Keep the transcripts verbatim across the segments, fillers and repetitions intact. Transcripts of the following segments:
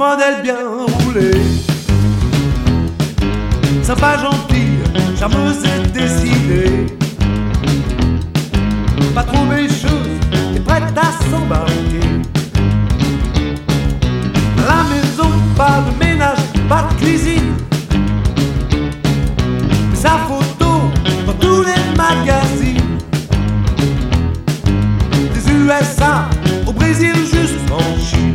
modèle bien roulé. Sympa, gentille, charmeuse et décidée. Pas trop mécheuse et prête à s'embarquer. À la maison, pas de ménage, pas de cuisine. Sa photo dans tous les magazines. Des U S A au Brésil jusqu'en Chine.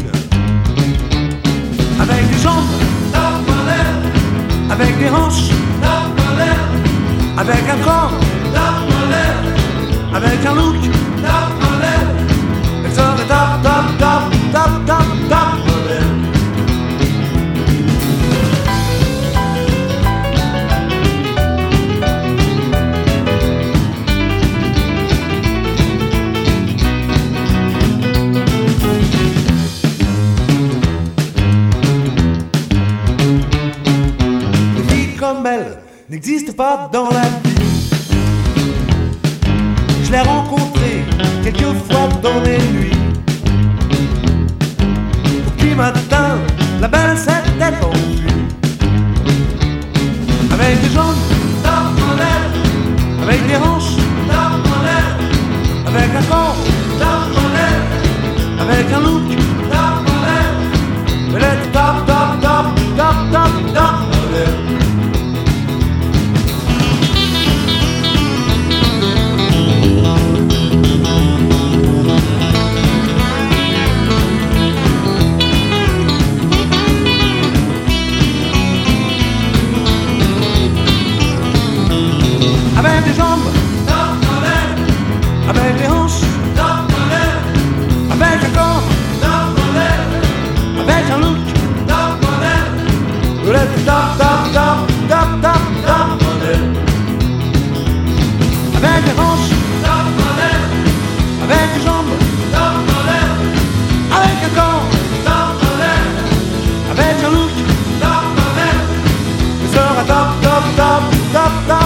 Avec des jambes, tape en l'air. Avec des hanches, tape en l'air. Avec un corps, tape en l'air. Avec un look, tape en l'air. Elle serait tape, tape, tape, tape, tape, tape en l'air. Comme elle n'existe pas dans la vie. Je l'ai rencontrée quelquefois dans les nuits. Au petit matin, la belle s'était enfuie. Avec des jambes, tape en l'air. Avec des hanches, tape en l'air. Avec un corps, tape en l'air. Avec un look, tape en l'air. Elle était tape, tape, tape, tape, tape, tape en l'air. Avec des jambes, tape en l'air. Avec des hanches, tape en l'air. Avec un corps, tape en l'air. Avec un look, tape en l'air. Elle était tape, tape, tape, tape, tape, tape en l'air. Avec des hanches, tape en l'air. Avec des jambes, tape en l'air. Avec un corps, tape en l'air. Avec un look, tape en l'air. Elle sera tape, tape, tape, tape, tape.